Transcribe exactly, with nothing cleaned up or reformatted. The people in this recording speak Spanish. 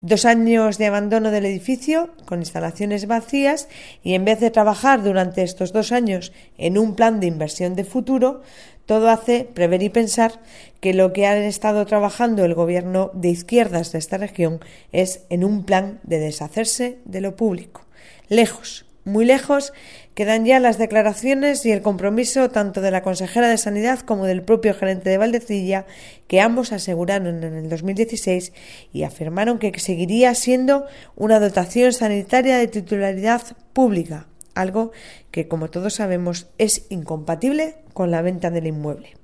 Dos años de abandono del edificio, con instalaciones vacías, y en vez de trabajar durante estos dos años en un plan de inversión de futuro, todo hace prever y pensar que lo que ha estado trabajando el gobierno de izquierdas de esta región es en un plan de deshacerse de lo público. Lejos, muy lejos, quedan ya las declaraciones y el compromiso tanto de la consejera de Sanidad como del propio gerente de Valdecilla, que ambos aseguraron en el dos mil dieciséis y afirmaron que seguiría siendo una dotación sanitaria de titularidad pública, algo que, como todos sabemos, es incompatible con la venta del inmueble.